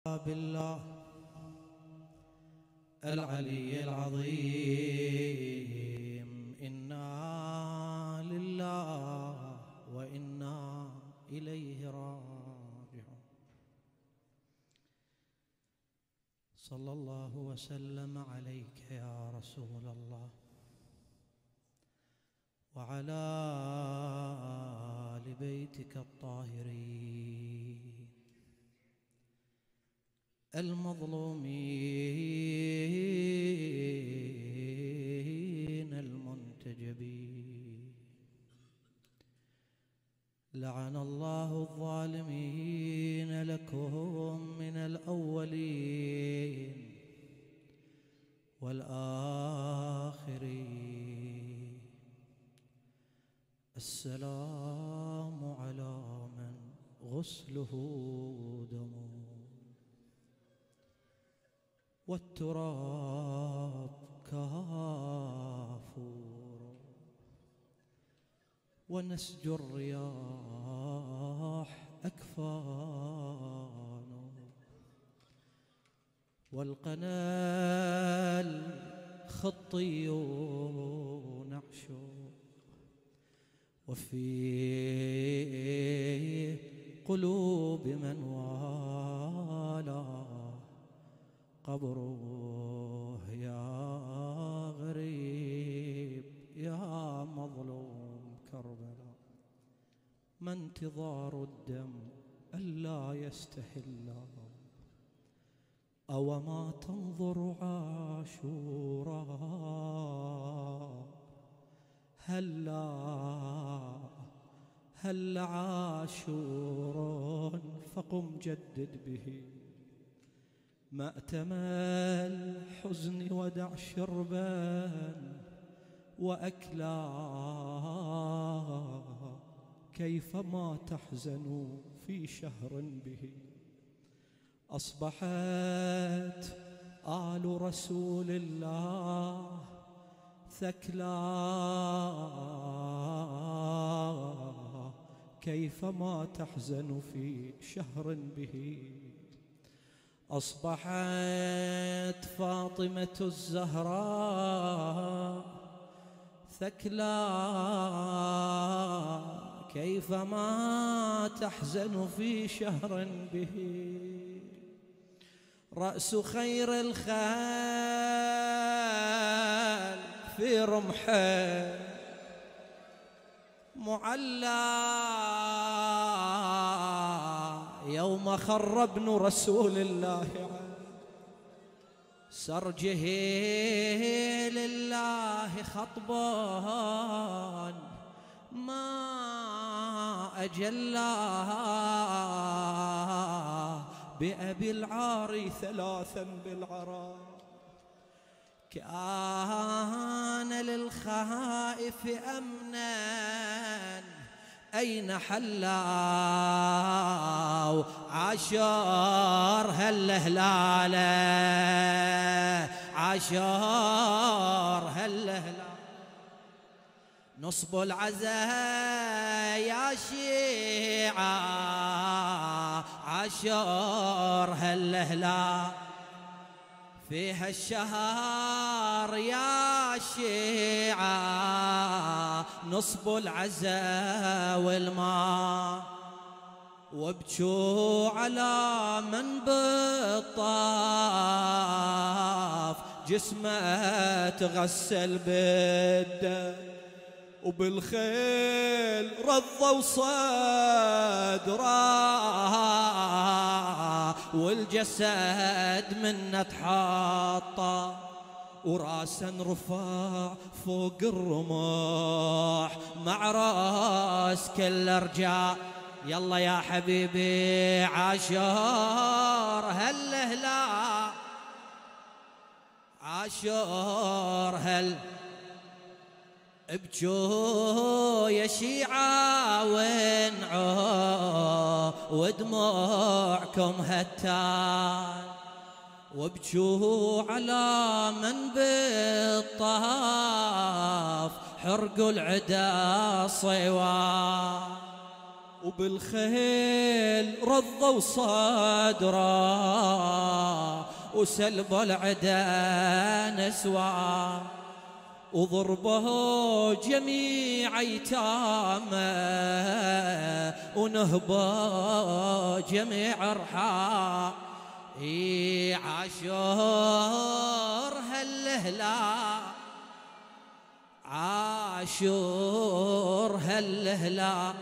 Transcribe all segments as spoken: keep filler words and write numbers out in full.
بالله العلي العظيم. إنا لله وإنا إليه راجعون. صلى الله وسلم عليك يا رسول الله وعلى آل بيتك الطاهرين المظلومين المنتجبين. لعن الله الظالمين لكم من الأولين والآخرين. السلام على من غسله دم والتراب كافور ونسج الرياح أكفان والقنا الخطي نعش وفي قلوب من والاه قبره. يا غريب يا مظلوم كربلاء، ما انتظار الدم ألا يستحل؟ أو ما تنظر عاشورا؟ هلا هل عاشور فقم جدد به مأتم الحزن ودع شربا وأكلا. كيفما تحزن في شهر به أصبحت آل رسول الله ثكلا. كيفما تحزن في شهر به أصبحت فاطمة الزهراء ثكلا. كيفما تحزن في شهر به رأس خير الخال في رمحه معلى. يوم خر ابن رسول الله سرجه لله خطبان ما أجلاه بأبي العاري ثلاثا بالعراء. كان للخائف أمنا أين حلا عاشر هالهلالة عاشر هالهلالة. نصب العزاء يا شيعة عاشر هالهلال فيها الشهر يا شيعة نصب العزاء والماء. وابكوا على من بالطاف جسمه تغسل بالدم وبالخيل رضوا صدره والجسد منه تحطه وراسا رفع فوق الرمح مع راس كل رجال. يلا يا حبيبي عاشور هالهلال عاشور هال. ابجوا يا شيعة وانعوا ودموعكم هتان وابجوا على من بالطاف حرقوا العدا صيوان. وبالخيل رضوا صدره وسلبوا العدا نسوى وضربه جميع ايتامه ونهبوا جميع ارحام. اي عاشور هالهلال عاشور هالهلال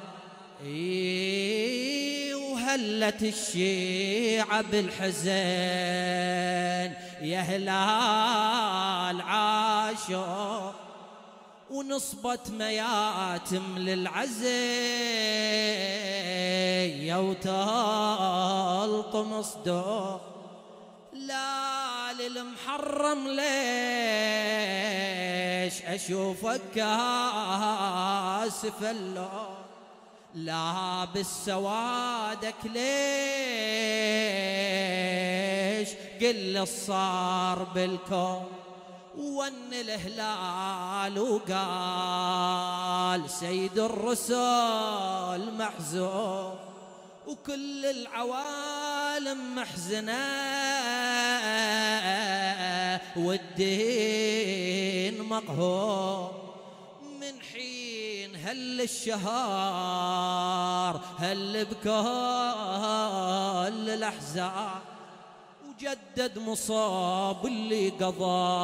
اي وهلت الشيعة بالحزن يا هلال عاشور ونصبت مياتم للعزي وتلطم صدور. لا للمحرم ليش أشوفك كاسف اللون لا بالسوادك ليش قل صار بالكون. ون الهلال وقال سيد الرسل محزون وكل العوالم محزنة والدين مقهور. من حين هل الشهر هل بكل الأحزان وجدد مصاب اللي قضى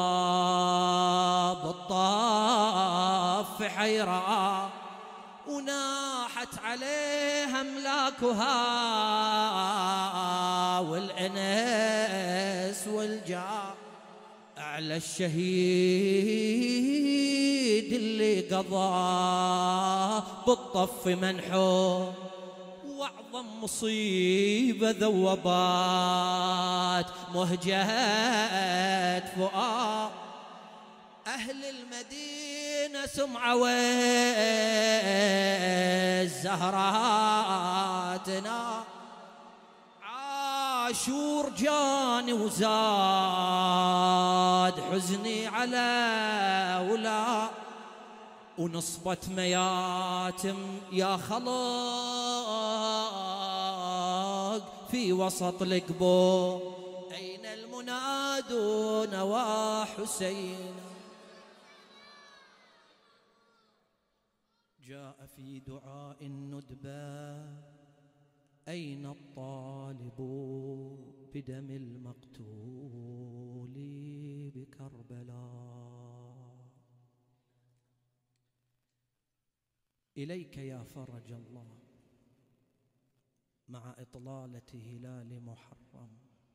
بالطاف في حيرة وناحت عليه أملاكها والأنس والجاه. أعلى الشهيد اللي قضى بالطف منحور وأعظم مصيبة ذوبات مهجات فؤاد أهل المدينة سمعة والزهراتنا. عاشور جاني وزاد حزني على ولا ونصبت مياتم يا خلق في وسط القبور. أين المنادون وحسين جاء في دعاء الندبة أين الطالب بدم المقتول بكربلاء. إليك يا فرج الله مع إطلالة هلال محرم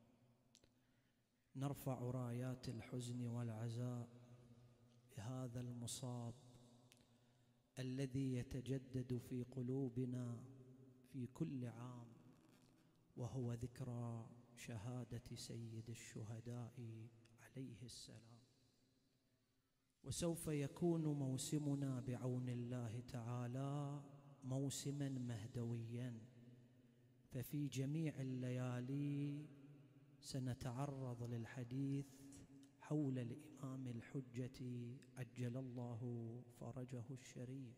نرفع رايات الحزن والعزاء بهذا المصاب الذي يتجدد في قلوبنا في كل عام وهو ذكرى شهادة سيد الشهداء عليه السلام. وسوف يكون موسمنا بعون الله تعالى موسما مهدويا، ففي جميع الليالي سنتعرض للحديث حول الإمام الحجة عجل الله فرجه الشريف.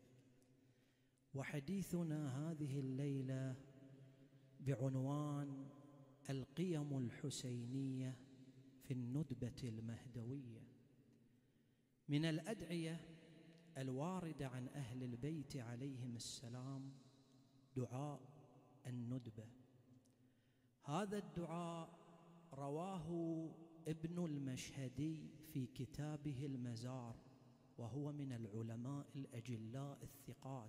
وحديثنا هذه الليلة بعنوان القيم الحسينية في الندبة المهدوية. من الأدعية الواردة عن أهل البيت عليهم السلام دعاء الندبة. هذا الدعاء رواه ابن المشهدي في كتابه المزار، وهو من العلماء الأجلاء الثقات.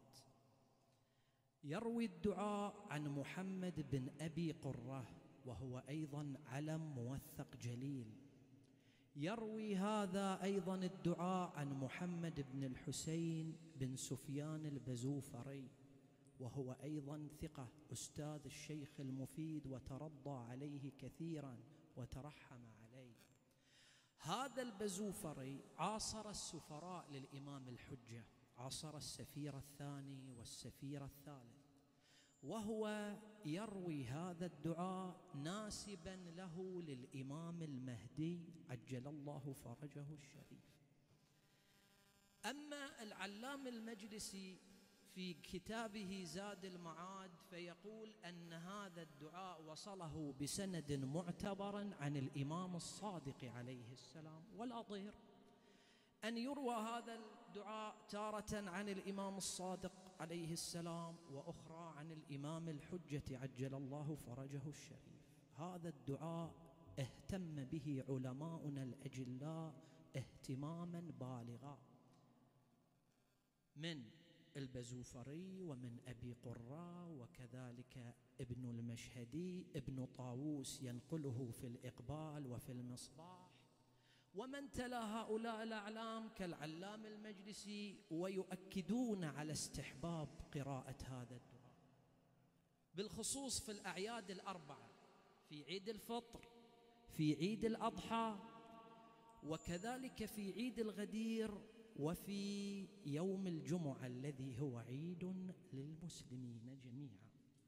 يروي الدعاء عن محمد بن أبي قرة، وهو أيضا علم موثق جليل. يروي هذا أيضا الدعاء عن محمد بن الحسين بن سفيان البزوفري، وهو أيضا ثقة أستاذ الشيخ المفيد وترضى عليه كثيرا وترحم عليه. هذا البزوفري عاصر السفراء للإمام الحجة، عاصر السفير الثاني والسفير الثالث، وهو يروي هذا الدعاء ناسبا له للإمام المهدي عجل الله فرجه الشريف. أما العلام المجلسي في كتابه زاد المعاد فيقول أن هذا الدعاء وصله بسند معتبر عن الإمام الصادق عليه السلام. ولا ضير أن يروى هذا الدعاء تارة عن الإمام الصادق عليه السلام وأخرى عن الإمام الحجة عجل الله فرجه الشريف. هذا الدعاء اهتم به علماؤنا الأجلاء اهتماما بالغا، من البزوفري ومن أبي قرة وكذلك ابن المشهدي، ابن طاووس ينقله في الإقبال وفي المصباح، ومن تلا هؤلاء الأعلام كالعلام المجلسي، ويؤكدون على استحباب قراءة هذا الدعاء بالخصوص في الأعياد الأربعة، في عيد الفطر، في عيد الأضحى، وكذلك في عيد الغدير، وفي يوم الجمعة الذي هو عيد للمسلمين جميعا.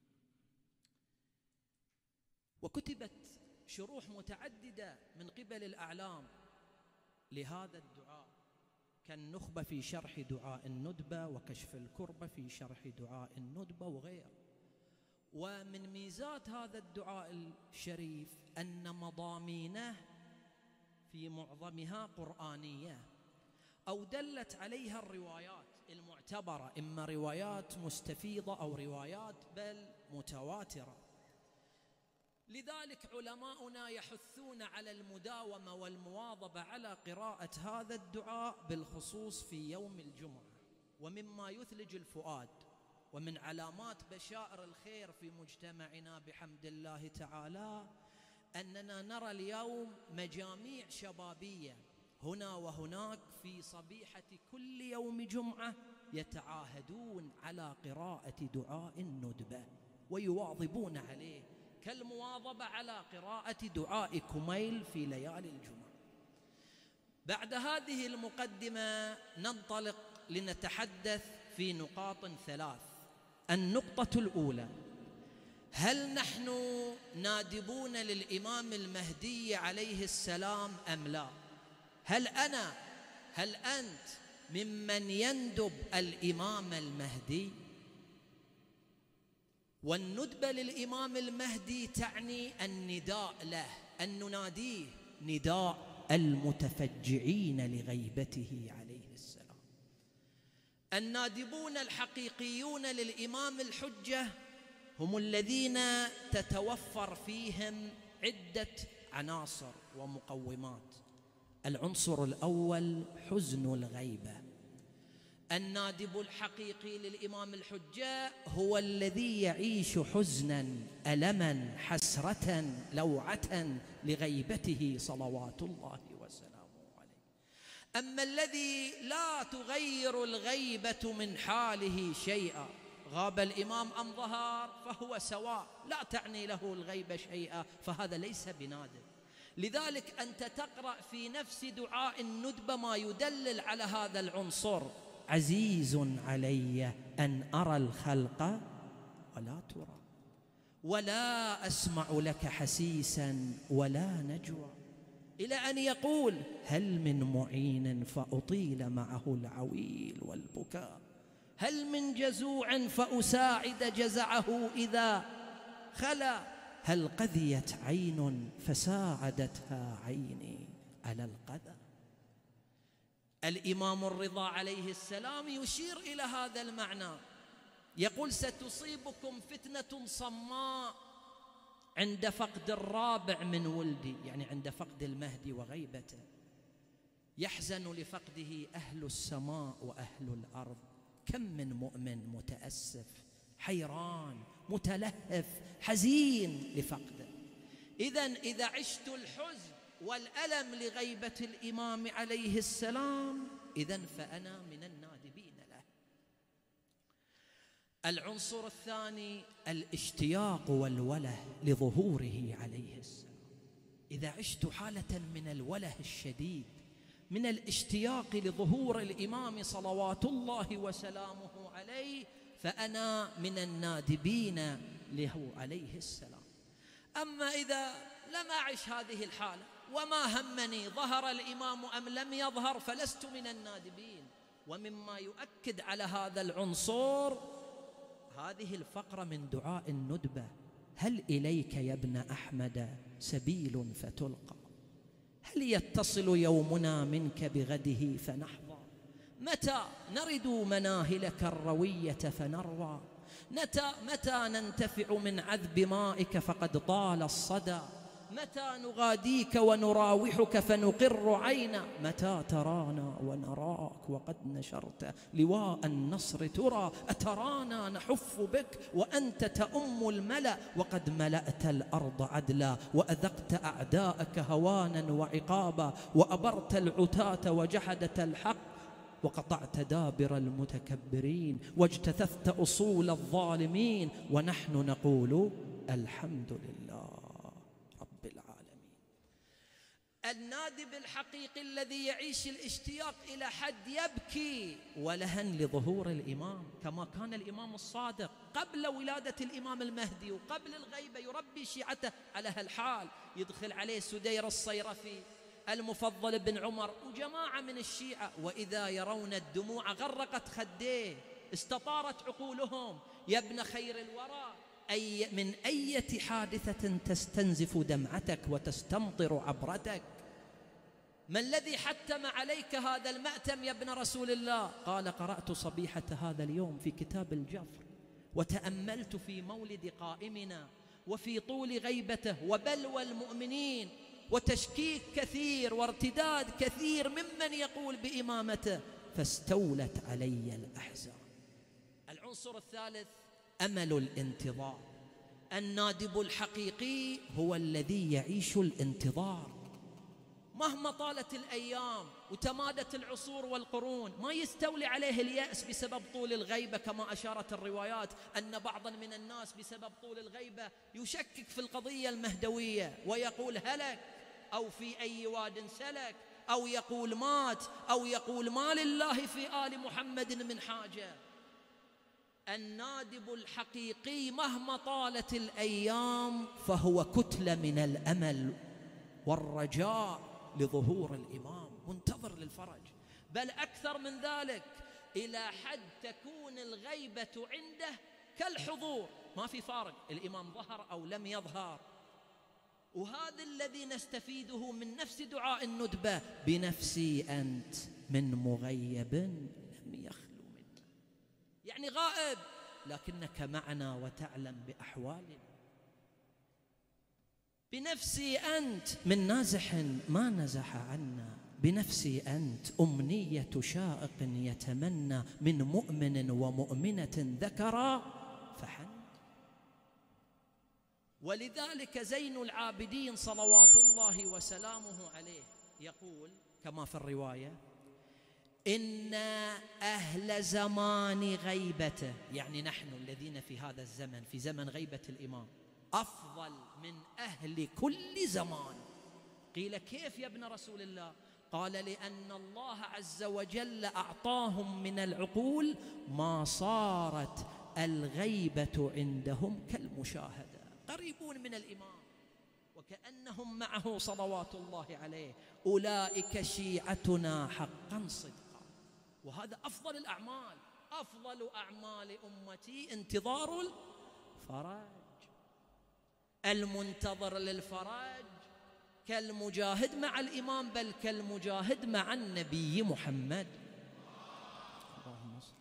وكتبت شروح متعددة من قبل الأعلام لهذا الدعاء، كالنخبة في شرح دعاء الندبة، وكشف الكربة في شرح دعاء الندبة وغيره. ومن ميزات هذا الدعاء الشريف أن مضامينه في معظمها قرآنية، أو دلت عليها الروايات المعتبرة، إما روايات مستفيضة أو روايات بل متواترة. لذلك علماؤنا يحثون على المداومة والمواظبة على قراءة هذا الدعاء بالخصوص في يوم الجمعة. ومما يثلج الفؤاد ومن علامات بشائر الخير في مجتمعنا بحمد الله تعالى أننا نرى اليوم مجاميع شبابية هنا وهناك في صبيحة كل يوم جمعة يتعاهدون على قراءة دعاء الندبة ويواظبون عليه، كالمواظبة على قراءة دعاء كميل في ليالي الجمعة. بعد هذه المقدمة ننطلق لنتحدث في نقاط ثلاث. النقطة الأولى: هل نحن نادبون للإمام المهدي عليه السلام أم لا؟ هل أنا هل أنت ممن يندب الإمام المهدي؟ والندبة للإمام المهدي تعني النداء له، أن نناديه نداء المتفجعين لغيبته عليه السلام. النادبون الحقيقيون للإمام الحجة هم الذين تتوفر فيهم عدة عناصر ومقومات. العنصر الأول حزن الغيبة. النادب الحقيقي للإمام الحجة هو الذي يعيش حزنا، ألما، حسرة، لوعة لغيبته صلوات الله وسلامه عليه. أما الذي لا تغير الغيبة من حاله شيئا، غاب الإمام أم ظهر فهو سواء، لا تعني له الغيبة شيئا، فهذا ليس بنادب. لذلك أنت تقرأ في نفس دعاء الندبة ما يدلل على هذا العنصر: عزيز علي أن أرى الخلق ولا ترى، ولا أسمع لك حسيسا ولا نجوى، إلى أن يقول: هل من معين فأطيل معه العويل والبكاء، هل من جزوع فأساعد جزعه إذا خلا، هل قذيت عين فساعدتها عيني على القذى. الإمام الرضا عليه السلام يشير إلى هذا المعنى، يقول: ستصيبكم فتنة صماء عند فقد الرابع من ولدي، يعني عند فقد المهدي وغيبته، يحزن لفقده أهل السماء وأهل الأرض. كم من مؤمن متأسف، حيران، متلهف، حزين لفقده. إذن إذا عشت الحزن والألم لغيبة الإمام عليه السلام، إذن فأنا من النادبين له. العنصر الثاني الاشتياق والوله لظهوره عليه السلام. إذا عشت حالة من الوله الشديد، من الاشتياق لظهور الإمام صلوات الله وسلامه عليه، فأنا من النادبين له عليه السلام. أما إذا لم أعش هذه الحالة وما همني ظهر الإمام أم لم يظهر، فلست من النادبين. ومما يؤكد على هذا العنصر هذه الفقرة من دعاء الندبة: هل إليك يا ابن أحمد سبيل فتلقى؟ هل يتصل يومنا منك بغده فنحظى؟ متى نرد مناهلك الروية فنروى؟ متى متى ننتفع من عذب مائك فقد طال الصدى؟ متى نغاديك ونراوحك فنقر عينا؟ متى ترانا ونراك وقد نشرت لواء النصر ترى؟ أترانا نحف بك وأنت تأم الملأ وقد ملأت الأرض عدلا، وأذقت أعداءك هوانا وعقابا، وأبرت العتاة وجحدت الحق، وقطعت دابر المتكبرين، واجتثثت أصول الظالمين، ونحن نقول الحمد لله رب العالمين. النادب الحقيقي الذي يعيش الاشتياق إلى حد يبكي ولهن لظهور الإمام، كما كان الإمام الصادق قبل ولادة الإمام المهدي وقبل الغيبة يربي شيعته على هالحال. يدخل عليه سدير الصيرفي، المفضل بن عمر وجماعة من الشيعة، وإذا يرون الدموع غرقت خديه استطارت عقولهم: يا ابن خير الورى، أي من أية حادثة تستنزف دمعتك وتستمطر عبرتك؟ ما الذي حتم عليك هذا المأتم يا ابن رسول الله؟ قال: قرأت صبيحة هذا اليوم في كتاب الجفر، وتأملت في مولد قائمنا وفي طول غيبته وبلوى المؤمنين وتشكيك كثير وارتداد كثير ممن يقول بإمامته، فاستولت علي الأحزان. العنصر الثالث أمل الانتظار. النادب الحقيقي هو الذي يعيش الانتظار مهما طالت الأيام وتمادت العصور والقرون، ما يستولي عليه اليأس بسبب طول الغيبة، كما أشارت الروايات أن بعضا من الناس بسبب طول الغيبة يشكك في القضية المهدوية ويقول هلك، أو في أي واد سلك، أو يقول مات، أو يقول ما لله في آل محمد من حاجة. النادب الحقيقي مهما طالت الأيام فهو كتلة من الأمل والرجاء لظهور الإمام، منتظر للفرج، بل أكثر من ذلك، إلى حد تكون الغيبة عنده كالحضور، ما في فارق، الإمام ظهر أو لم يظهر. وهذا الذي نستفيده من نفس دعاء الندبة: بنفسي أنت من مغيب لم يخلو منا، يعني غائب لكنك معنا وتعلم بأحوالنا. بنفسي أنت من نازح ما نزح عنا، بنفسي أنت أمنية شائق يتمنى، من مؤمن ومؤمنة ذكرا فحن. ولذلك زين العابدين صلوات الله وسلامه عليه يقول كما في الرواية: إن أهل زمان غيبته، يعني نحن الذين في هذا الزمن، في زمن غيبة الإمام، أفضل من أهل كل زمان. قيل: كيف يا ابن رسول الله؟ قال: لأن الله عز وجل أعطاهم من العقول ما صارت الغيبة عندهم كالمشاهدة، قريبون من الإمام وكأنهم معه صلوات الله عليه. أولئك شيعتنا حقا صدقا. وهذا أفضل الأعمال، أفضل أعمال أمتي انتظار الفرج. المنتظر للفرج كالمجاهد مع الإمام، بل كالمجاهد مع النبي محمد. اللهم صل.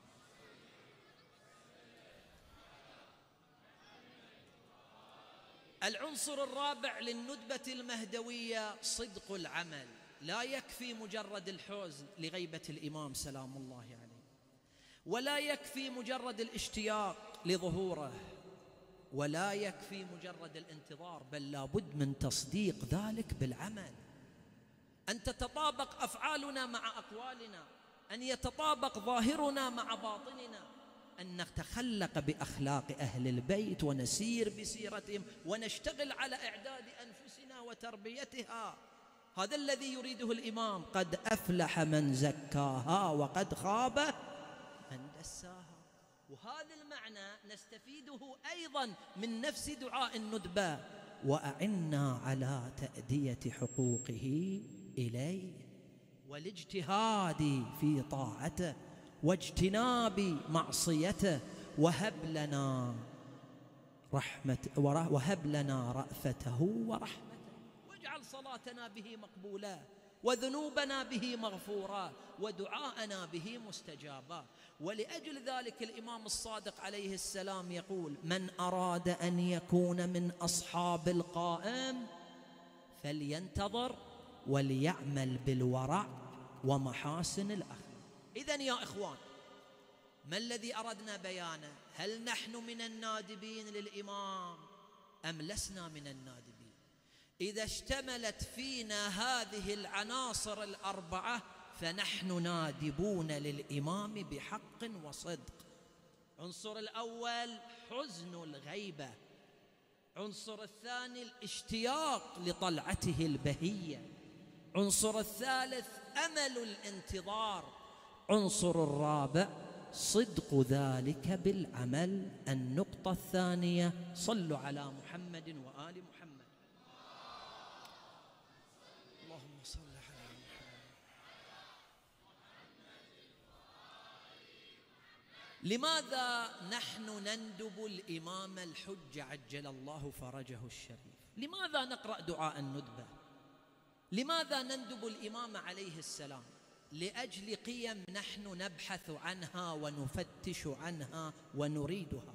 العنصر الرابع للندبة المهدوية صدق العمل. لا يكفي مجرد الحزن لغيبة الإمام سلام الله عليه، ولا يكفي مجرد الاشتياق لظهوره، ولا يكفي مجرد الانتظار، بل لابد من تصديق ذلك بالعمل، أن تتطابق أفعالنا مع أقوالنا، أن يتطابق ظاهرنا مع باطننا، أن نتخلق بأخلاق أهل البيت ونسير بسيرتهم ونشتغل على إعداد أنفسنا وتربيتها. هذا الذي يريده الإمام: قد أفلح من زكاها وقد خاب من دساها. وهذا المعنى نستفيده أيضا من نفس دعاء الندبة: وأعنا على تأدية حقوقه إليه والاجتهاد في طاعته واجتناب معصيته، وهب لنا رحمة وهب لنا رأفته ورحمته، واجعل صلاتنا به مقبولة، وذنوبنا به مغفورة، ودعاءنا به مستجابا. ولأجل ذلك الإمام الصادق عليه السلام يقول: من أراد أن يكون من أصحاب القائم فلينتظر وليعمل بالورع ومحاسن الأخلاق. إذن يا إخوان، ما الذي أردنا بيانه؟ هل نحن من النادبين للإمام أم لسنا من النادبين؟ إذا اشتملت فينا هذه العناصر الأربعة فنحن نادبون للإمام بحق وصدق. عنصر الأول حزن الغيبة، عنصر الثاني الاشتياق لطلعته البهية، عنصر الثالث أمل الانتظار، عنصر الرابع صدق ذلك بالعمل. النقطة الثانية: صلوا على محمد وآل محمد. اللهم صل على محمد. لماذا نحن نندب الإمام الحج عجل الله فرجه الشريف؟ لماذا نقرأ دعاء الندبة؟ لماذا نندب الإمام عليه السلام؟ لأجل قيم نحن نبحث عنها ونفتش عنها ونريدها.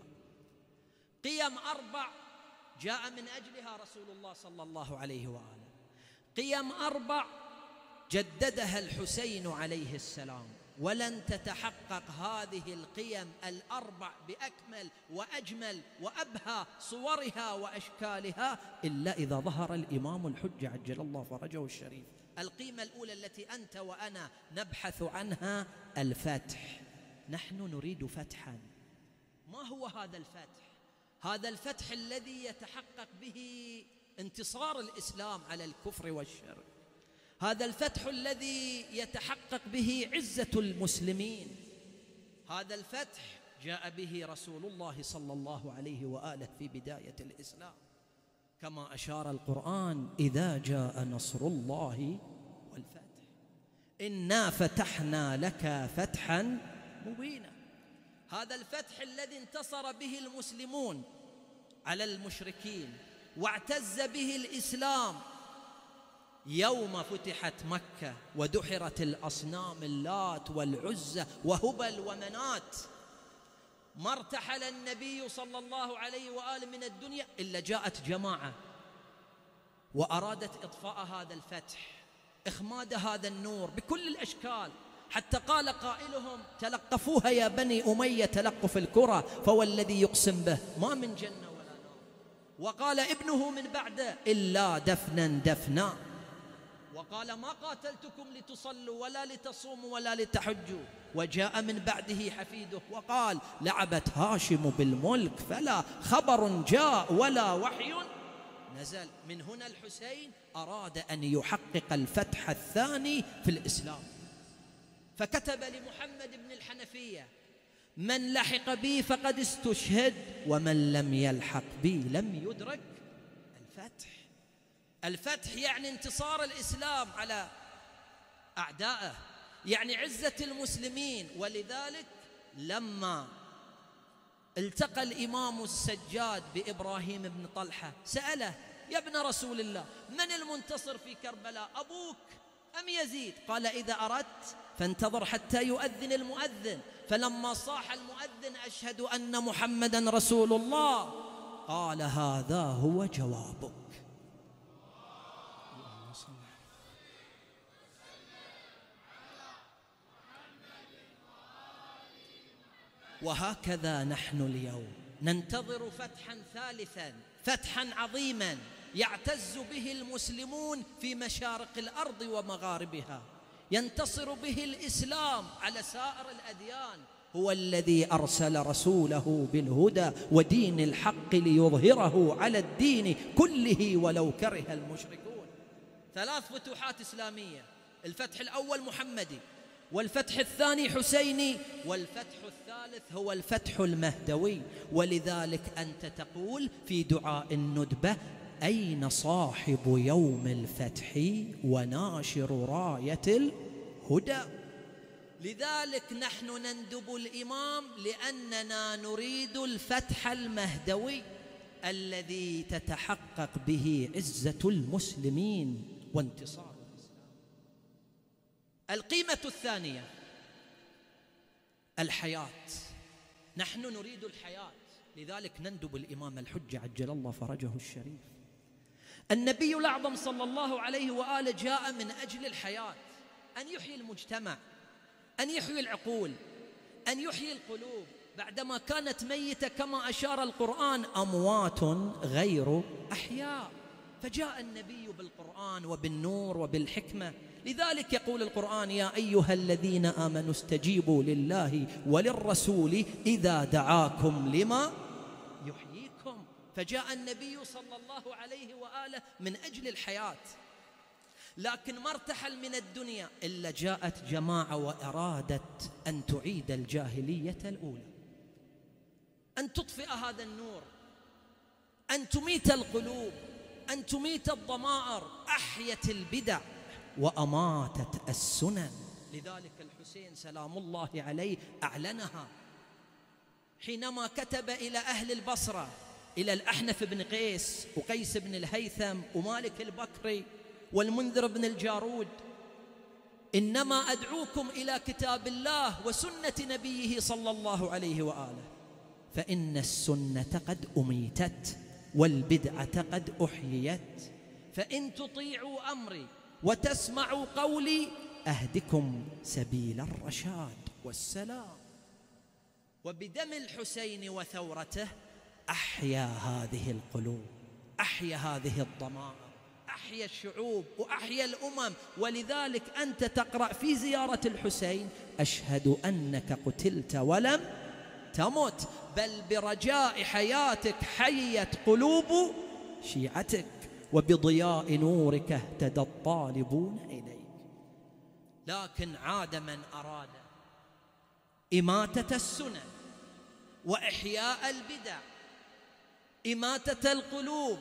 قيم أربع جاء من أجلها رسول الله صلى الله عليه وآله، قيم أربع جددها الحسين عليه السلام، ولن تتحقق هذه القيم الأربع بأكمل وأجمل وأبهى صورها وأشكالها إلا إذا ظهر الإمام الحج عجل الله فرجه الشريف. القيمة الأولى التي أنت وأنا نبحث عنها الفتح. نحن نريد فتحا. ما هو هذا الفتح؟ هذا الفتح الذي يتحقق به انتصار الإسلام على الكفر والشرك، هذا الفتح الذي يتحقق به عزة المسلمين، هذا الفتح جاء به رسول الله صلى الله عليه وآله في بداية الإسلام، كما أشار القرآن: إذا جاء نصر الله والفتح إنا فتحنا لك فتحا مبينا. هذا الفتح الذي انتصر به المسلمون على المشركين واعتز به الإسلام يوم فتحت مكة ودحرت الأصنام اللات والعزى وهبل ومنات. ما ارتحل النبي صلى الله عليه وآله من الدنيا إلا جاءت جماعة وأرادت إطفاء هذا الفتح، إخماد هذا النور بكل الأشكال، حتى قال قائلهم: تلقفوها يا بني أمية تلقف الكرة، فوالذي يقسم به ما من جنة ولا نار. وقال ابنه من بعده: إلا دفنا دفنا. وقال: ما قاتلتكم لتصلوا ولا لتصوموا ولا لتحجوا. وجاء من بعده حفيده وقال: لعبت هاشم بالملك فلا خبر جاء ولا وحي نزل. من هنا الحسين أراد أن يحقق الفتح الثاني في الإسلام، فكتب لمحمد بن الحنفية: من لحق بي فقد استشهد ومن لم يلحق بي لم يدرك الفتح. الفتح يعني انتصار الإسلام على أعدائه، يعني عزة المسلمين. ولذلك لما التقى الإمام السجاد بإبراهيم بن طلحة سأله: يا ابن رسول الله، من المنتصر في كربلاء، أبوك أم يزيد؟ قال: إذا أردت فانتظر حتى يؤذن المؤذن. فلما صاح المؤذن: أشهد أن محمدا رسول الله، قال: هذا هو جوابك. وهكذا نحن اليوم ننتظر فتحا ثالثا، فتحا عظيما يعتز به المسلمون في مشارق الأرض ومغاربها، ينتصر به الإسلام على سائر الأديان. هو الذي أرسل رسوله بالهدى ودين الحق ليظهره على الدين كله ولو كره المشركون. ثلاث فتوحات إسلامية: الفتح الأول محمدي، والفتح الثاني حسيني، والفتح الثالث هو الفتح المهدوي. ولذلك أنت تقول في دعاء الندبة: أين صاحب يوم الفتح وناشر راية الهدى؟ لذلك نحن نندب الإمام لأننا نريد الفتح المهدوي الذي تتحقق به عزة المسلمين وانتصار الإسلام. القيمة الثانية الحياة، نحن نريد الحياة، لذلك نندب الإمام الحجة عجل الله فرجه الشريف. النبي الأعظم صلى الله عليه وآله جاء من أجل الحياة، أن يحيي المجتمع، أن يحيي العقول، أن يحيي القلوب بعدما كانت ميتة كما أشار القرآن أموات غير أحياء. فجاء النبي بالقرآن وبالنور وبالحكمة. لذلك يقول القرآن يا أيها الذين آمنوا استجيبوا لله وللرسول إذا دعاكم لما يحييكم. فجاء النبي صلى الله عليه وآله من أجل الحياة، لكن ما ارتحل من الدنيا إلا جاءت جماعة وأرادت أن تعيد الجاهلية الأولى، أن تطفئ هذا النور، أن تميت القلوب، أن تميت الضمائر. أحيت البدع وأماتت السنن. لذلك الحسين سلام الله عليه أعلنها حينما كتب إلى أهل البصرة، إلى الأحنف بن قيس وقيس بن الهيثم ومالك البكري والمنذر بن الجارود: إنما أدعوكم إلى كتاب الله وسنة نبيه صلى الله عليه وآله، فإن السنة قد أميتت والبدعة قد أحييت، فإن تطيعوا أمري وتسمعوا قولي أهدكم سبيل الرشاد والسلام. وبدم الحسين وثورته أحيا هذه القلوب، أحيا هذه الضمائر، أحيا الشعوب وأحيا الأمم. ولذلك أنت تقرأ في زيارة الحسين: أشهد أنك قتلت ولم تمت، بل برجاء حياتك حيت قلوب شيعتك، وبضياء نورك اهتدى الطالبون إليك. لكن عاد من أراد إماتة السنن وإحياء البدع، إماتة القلوب،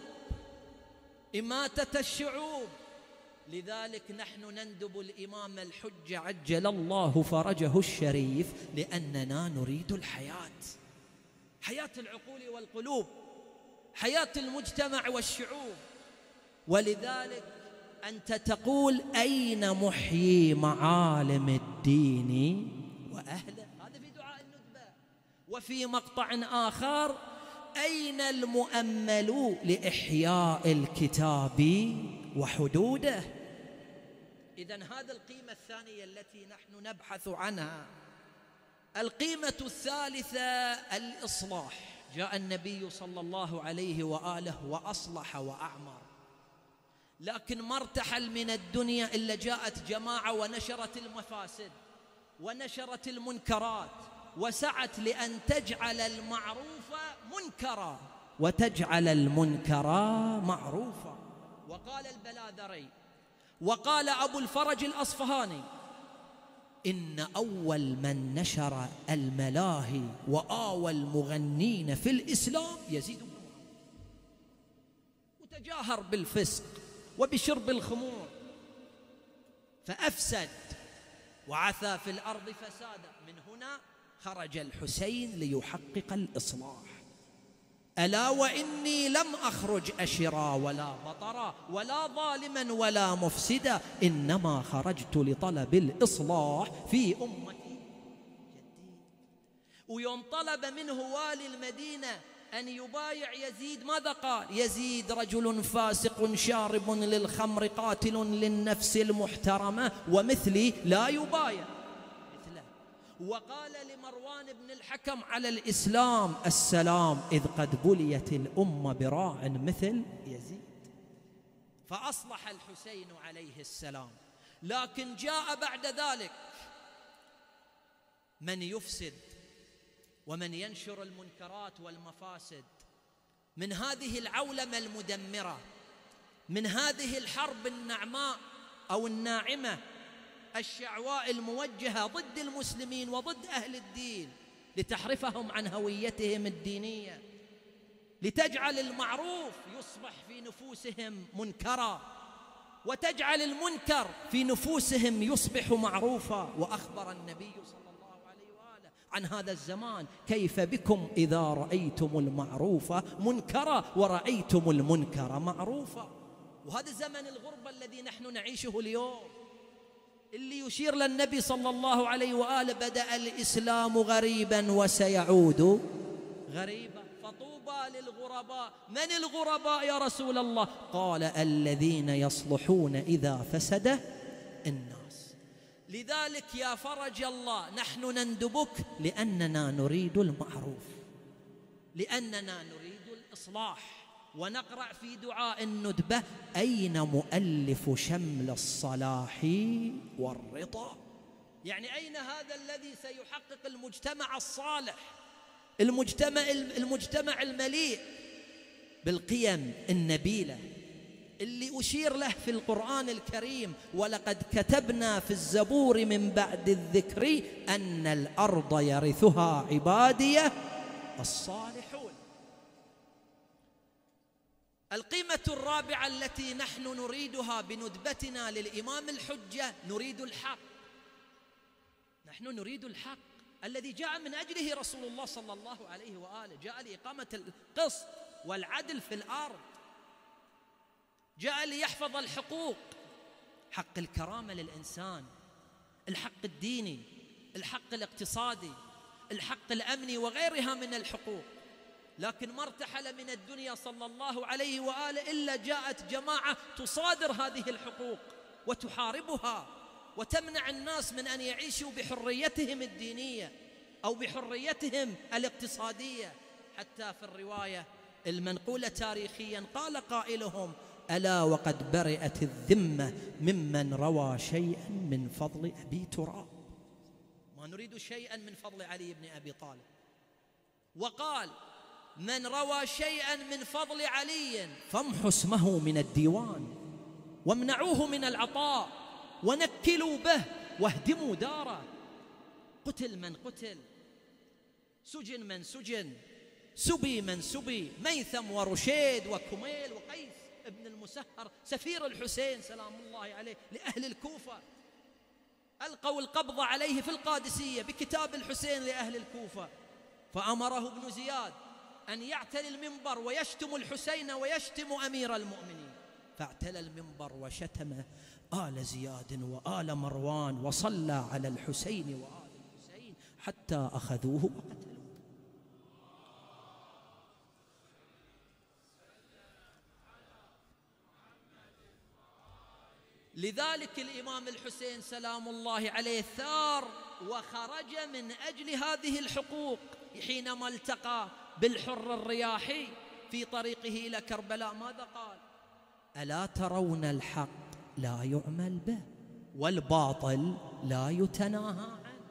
إماتة الشعوب. لذلك نحن نندب الإمام الحجة عجل الله فرجه الشريف لأننا نريد الحياة، حياة العقول والقلوب، حياة المجتمع والشعوب. ولذلك أنت تقول أين محيي معالم الدين وأهله؟ هذا في دعاء الندبة. وفي مقطع آخر: أين المؤمل لإحياء الكتاب وحدوده؟ إذن هذه القيمة الثانية التي نحن نبحث عنها. القيمة الثالثة الإصلاح. جاء النبي صلى الله عليه وآله وأصلح وأعمر، لكن ما ارتحل من الدنيا إلا جاءت جماعة ونشرت المفاسد ونشرت المنكرات، وسعت لأن تجعل المعروف منكرا وتجعل المنكر معروفا. وقال البلاذري وقال أبو الفرج الأصفهاني: إن أول من نشر الملاهي وآوى المغنين في الإسلام يزيد بن معاوية، وتجاهر بالفسق وبشرب الخمور فأفسد وعثى في الأرض فسادا. من هنا خرج الحسين ليحقق الإصلاح: ألا وإني لم أخرج أشرا ولا بطرا ولا ظالما ولا مفسدا، إنما خرجت لطلب الإصلاح في أمتي جدي. ويوم طلب منه والي المدينة أن يبايع يزيد ماذا قال؟ يزيد رجل فاسق شارب للخمر قاتل للنفس المحترمة ومثلي لا يبايع مثله. وقال لمروان بن الحكم على الإسلام: السلام إذ قد بليت الأمة براع مثل يزيد. فأصلح الحسين عليه السلام. لكن جاء بعد ذلك من يفسد ومن ينشر المنكرات والمفاسد من هذه العولمة المدمرة، من هذه الحرب النعماء أو الناعمة الشعواء الموجهة ضد المسلمين وضد أهل الدين، لتحرفهم عن هويتهم الدينية، لتجعل المعروف يصبح في نفوسهم منكرا، وتجعل المنكر في نفوسهم يصبح معروفا. وأخبر النبي صلى الله عليه وآله عن هذا الزمان: كيف بكم إذا رأيتم المعروف منكرا ورأيتم المنكر معروفا. وهذا زمن الغربة الذي نحن نعيشه اليوم، اللي يشير للنبي صلى الله عليه وآله: بدأ الإسلام غريبا وسيعود غريبا فطوبى للغرباء. من الغرباء يا رسول الله؟ قال: الذين يصلحون إذا فسد الناس. لذلك يا فرج الله نحن نندبك لأننا نريد المعروف، لأننا نريد الإصلاح. ونقرأ في دعاء الندبة: أين مؤلف شمل الصلاح والرضا؟ يعني أين هذا الذي سيحقق المجتمع الصالح، المجتمع المجتمع المليء بالقيم النبيلة اللي أشير له في القرآن الكريم: ولقد كتبنا في الزبور من بعد الذكر أن الأرض يرثها عبادي الصالحون. القيمة الرابعة التي نحن نريدها بندبتنا للإمام الحجة: نريد الحق. نحن نريد الحق الذي جاء من أجله رسول الله صلى الله عليه وآله، جاء لإقامة القسط والعدل في الأرض، جاء ليحفظ الحقوق، حق الكرامة للإنسان، الحق الديني، الحق الاقتصادي، الحق الأمني وغيرها من الحقوق. لكن ما ارتحل من الدنيا صلى الله عليه وآله إلا جاءت جماعة تصادر هذه الحقوق وتحاربها وتمنع الناس من أن يعيشوا بحريتهم الدينية أو بحريتهم الاقتصادية. حتى في الرواية المنقولة تاريخيا قال قائلهم: ألا وقد برئت الذمة ممن روى شيئا من فضل أبي تراب. ما نريد شيئا من فضل علي بن أبي طالب. وقال: من روى شيئا من فضل علي فامحوا اسمه من الديوان وامنعوه من العطاء ونكلوا به واهدموا داره. قتل من قتل، سجن من سجن، سبي من سبي، ميثم ورشيد وكميل وقيس ابن المسهر سفير الحسين سلام الله عليه لأهل الكوفة، ألقوا القبض عليه في القادسية بكتاب الحسين لأهل الكوفة، فأمره ابن زياد أن يعتلي المنبر ويشتم الحسين ويشتم أمير المؤمنين، فاعتلى المنبر وشتم آل زياد وآل مروان وصلى على الحسين وآل الحسين حتى أخذوه وقتلوه. لذلك الإمام الحسين سلام الله عليه ثار وخرج من أجل هذه الحقوق حينما التقى بالحر الرياحي في طريقه إلى كربلاء. ماذا قال؟ ألا ترون الحق لا يعمل به والباطل لا يتناهى عنه،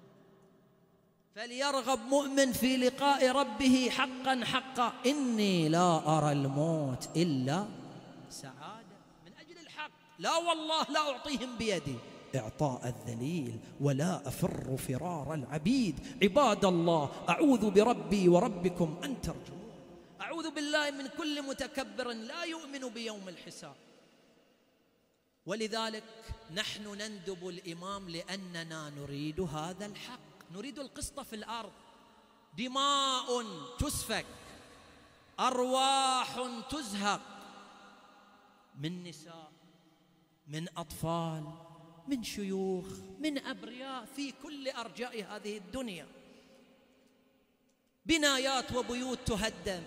فليرغب مؤمن في لقاء ربه حقا حقا، إني لا أرى الموت إلا سعادة. من أجل الحق لا والله لا أعطيهم بيدي إعطاء الذليل ولا أفر فرار العبيد. عباد الله أعوذ بربي وربكم أن ترجمون، أعوذ بالله من كل متكبر لا يؤمن بيوم الحساب. ولذلك نحن نندب الإمام لأننا نريد هذا الحق، نريد القسط في الأرض. دماء تسفك، أرواح تزهق، من نساء، من أطفال، من شيوخ، من أبرياء في كل أرجاء هذه الدنيا. بنايات وبيوت تهدم،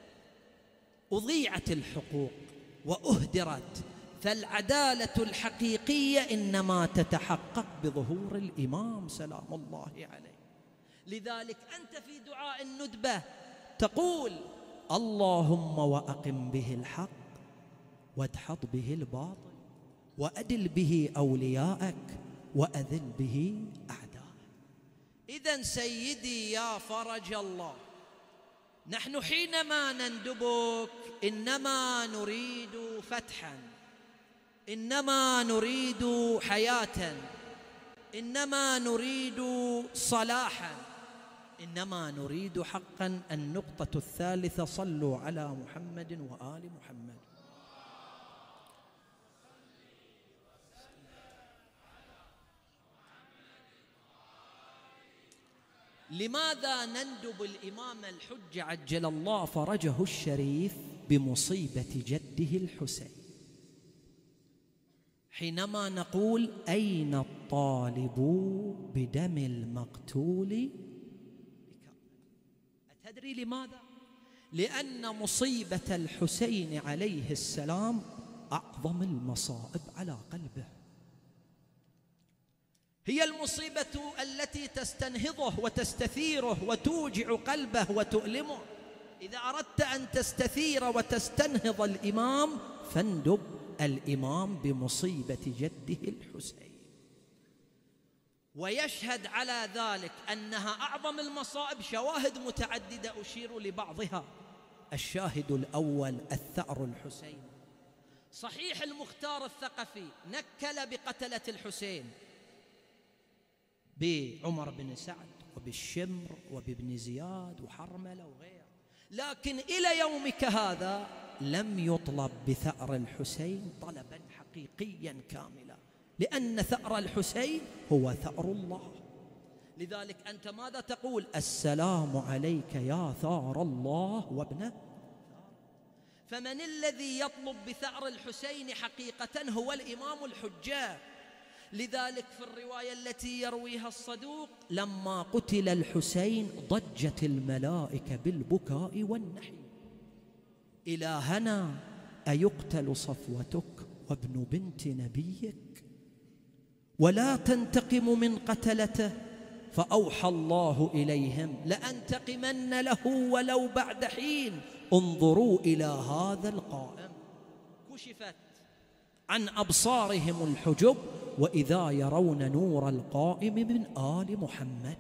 أضيعت الحقوق وأهدرت. فالعدالة الحقيقية إنما تتحقق بظهور الإمام سلام الله عليه. لذلك أنت في دعاء الندبة تقول: اللهم وأقم به الحق وادحض به الباطل وأدل به أولياءك وأذل به أعداءك. إذن سيدي يا فرج الله، نحن حينما نندبك إنما نريد فتحا، إنما نريد حياة، إنما نريد صلاحا، إنما نريد حقا. النقطة الثالثة: صلوا على محمد وآل محمد. لماذا نندب الإمام الحجة عجل الله فرجه الشريف بمصيبة جده الحسين؟ حينما نقول أين الطالب بدم المقتول؟ أتدري لماذا؟ لأن مصيبة الحسين عليه السلام أعظم المصائب على قلبه، هي المصيبة التي تستنهضه وتستثيره وتوجع قلبه وتؤلمه. إذا أردت أن تستثير وتستنهض الإمام فاندب الإمام بمصيبة جده الحسين. ويشهد على ذلك أنها أعظم المصائب شواهد متعددة أشير لبعضها. الشاهد الأول الثأر الحسين. صحيح المختار الثقفي نكل بقتلة الحسين، بعمر بن سعد وبالشمر وبابن زياد وحرملة وغيره، لكن إلى يومك هذا لم يطلب بثأر الحسين طلبا حقيقيا كاملا، لأن ثأر الحسين هو ثأر الله. لذلك أنت ماذا تقول؟ السلام عليك يا ثار الله وابنه. فمن الذي يطلب بثأر الحسين حقيقة؟ هو الإمام الحجة. لذلك في الرواية التي يرويها الصدوق لما قتل الحسين ضجت الملائكة بالبكاء والنحي: إلهنا أيقتل صفوتك وابن بنت نبيك ولا تنتقم من قتلته؟ فأوحى الله إليهم لأنتقمن له ولو بعد حين، انظروا إلى هذا القائم. كشفت عن أبصارهم الحجب وإذا يرون نور القائم من آل محمد.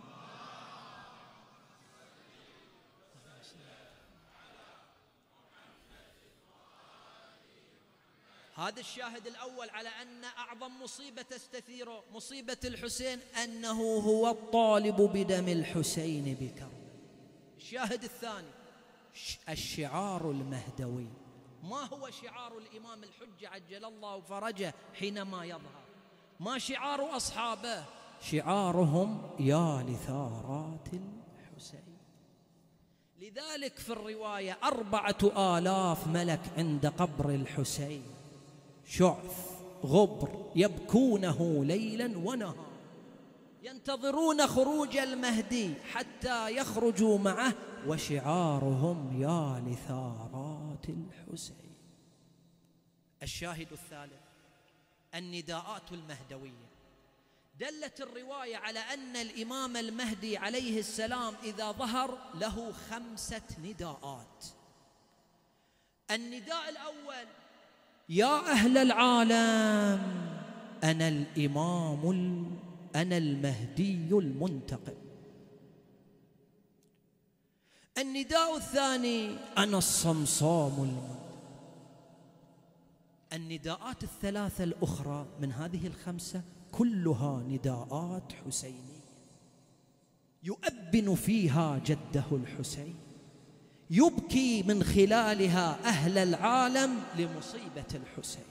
هذا الشاهد الأول على أن أعظم مصيبة تستثيره مصيبة الحسين أنه هو الطالب بدم الحسين بكربلاء. الشاهد الثاني الشعار المهدوي. ما هو شعار الإمام الحجة عجل الله فرجه حينما يظهر؟ ما شعار أصحابه؟ شعارهم يا لثارات الحسين. لذلك في الرواية أربعة آلاف ملك عند قبر الحسين، شعث غبر يبكونه ليلا ونهارا، ينتظرون خروج المهدي حتى يخرجوا معه، وشعارهم يا لثارات الحسين. الشاهد الثالث النداءات المهدوية. دلت الرواية على أن الإمام المهدي عليه السلام إذا ظهر له خمسة نداءات. النداء الأول: يا أهل العالم أنا الإمام ال... أنا المهدي المنتقم. النداء الثاني: أنا الصمصام المنتقم. النداءات الثلاثة الأخرى من هذه الخمسة كلها نداءات حسينية يؤبن فيها جده الحسين، يبكي من خلالها أهل العالم لمصيبة الحسين.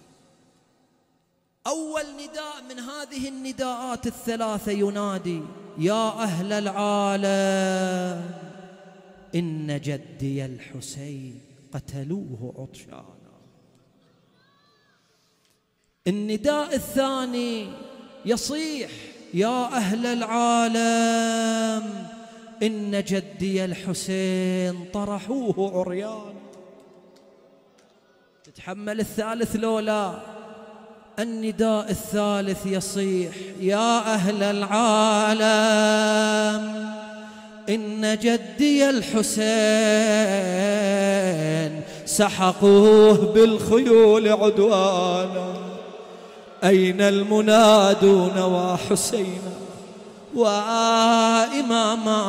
أول نداء من هذه النداءات الثلاثة ينادي: يا أهل العالم إن جدي الحسين قتلوه عطشانا. النداء الثاني يصيح: يا أهل العالم إن جدي الحسين طرحوه عريانا. تتحمل الثالث لولا؟ النداء الثالث يصيح: يا أهل العالم إن جدي الحسين سحقوه بالخيول عدوانا. أين المنادون وحسينا وإماما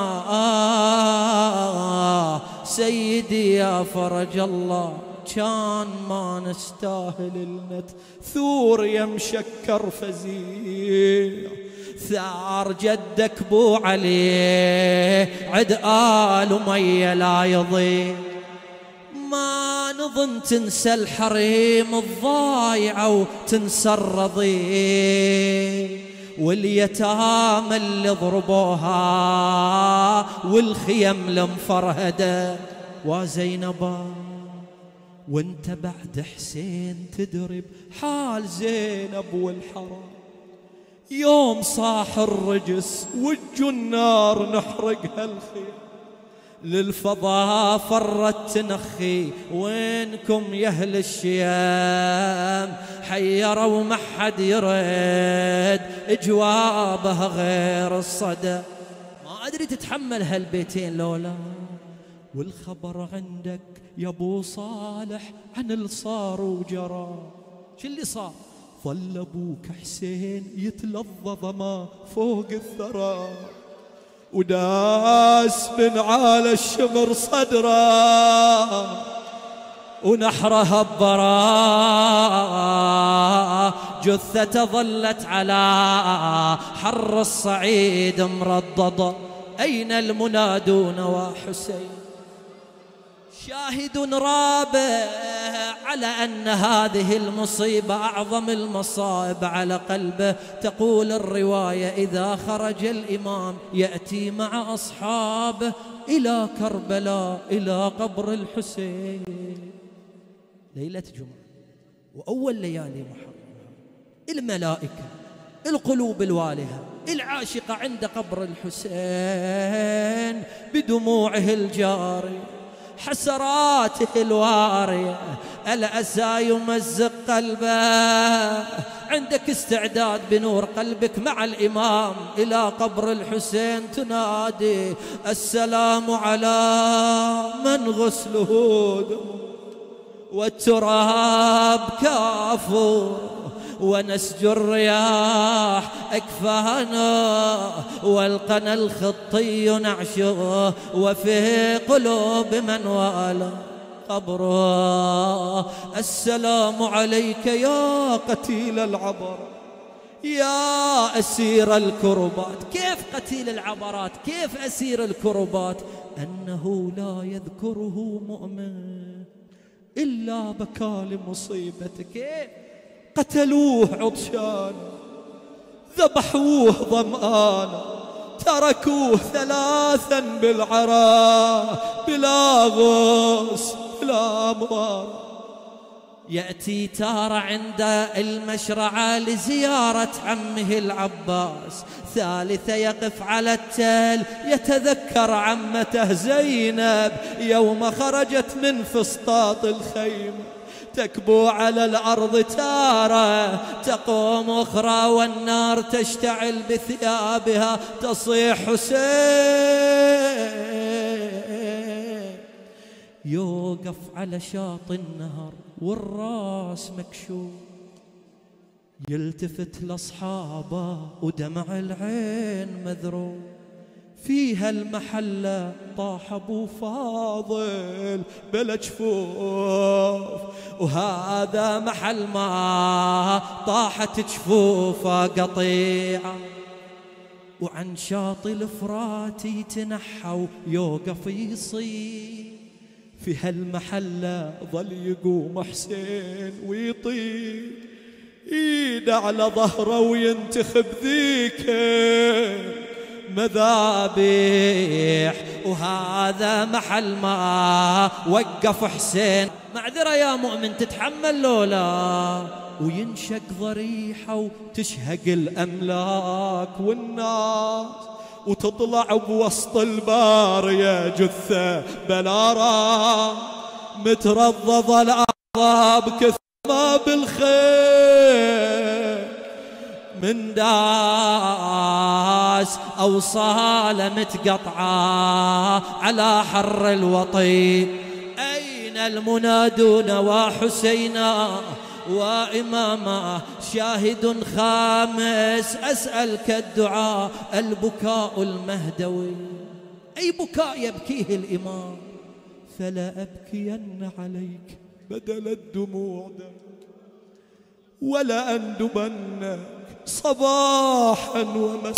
سيدي يا فرج الله، كان ما نستاهل النثور يمشكر فزيع. ثار جدك بو علي عد آل أمية لا يضيع. ما نظن تنسى الحريم الضايع وتنسى الرضيع، واليتامى اللي ضربوها والخيم المفرهدة. وزينبا وانت بعد حسين تدرب حال زينب والحرام، يوم صاح الرجس وجوا النار نحرقها الخيم، للفضاء فرت تنخي وينكم يا اهل الشيام، حيروا ما حد يرد جوابه غير الصدى. ما ادري تتحمل هالبيتين لولا، والخبر عندك يا ابو صالح عن اللي صار وجرى. شو اللي صار؟ ظل ابوك حسين يتلظظ ما فوق الثرى، وداس من عال الشمر صدره، ونحره الضراء، جثته ظلت على حر الصعيد مرضضة. أين المنادون وحسين؟ شاهد رابع على أن هذه المصيبة أعظم المصائب على قلبه. تقول الرواية إذا خرج الإمام يأتي مع أصحابه إلى كربلاء إلى قبر الحسين ليلة جمعة وأول ليالي محرم، الملائكة القلوب الوالهة العاشقة عند قبر الحسين بدموعه الجارية حسراته الوارية، الأسى يمزق قلبه. عندك استعداد بنور قلبك مع الإمام إلى قبر الحسين تنادي السلام على من غسله دم والتراب كافور، ونسج الرياح أكفانا، والقنا الخطي نعشه، وفي قلوب من والى قبره. السلام عليك يا قتيل العبر يا أسير الكربات. كيف قتيل العبرات؟ كيف أسير الكربات؟ أنه لا يذكره مؤمن إلا بكى لمصيبتك. قتلوه عطشان، ذبحوه ظمآن، تركوه ثلاثا بالعراء بلا غوص بلا موار. يأتي تارة عند المشرعة لزيارة عمه العباس، ثالثة يقف على التل يتذكر عمته زينب يوم خرجت من فسطاط الخيمة، تكبو على الأرض تارة، تقوم أخرى والنار تشتعل بثيابها تصيح حسين. يوقف على شاطئ النهر والراس مكشوف، يلتفت لأصحابه ودمع العين مذروب. فيها المحلة طاح أبو فاضل بلا جفوف، وهذا محل ما طاحت جفوفه قطيعة. وعن شاطئ الفرات يتنحى ويوقف يصيح، في هالمحلة ظل يقوم حسين ويطير ايد على ظهره وينتخب ذيك مذابيح. وهذا محل ما وقف حسين. معذرة يا مؤمن تتحمل لولا، وينشق ضريحه وتشهق الأملاك والناس، وتطلع بوسط البارية جثة بلارا، مترضض الأعضاء بكثر ما بالخير، من داس أوصال متقطعة على حر الوطي. أين المنادون وحسينا وإماما؟ شاهد خامس أسألك الدعاء، البكاء المهدوي. أي بكاء يبكيه الإمام؟ فلا أبكين عليك بدل الدموع دم، ولا أندبنك صباحا ومساء،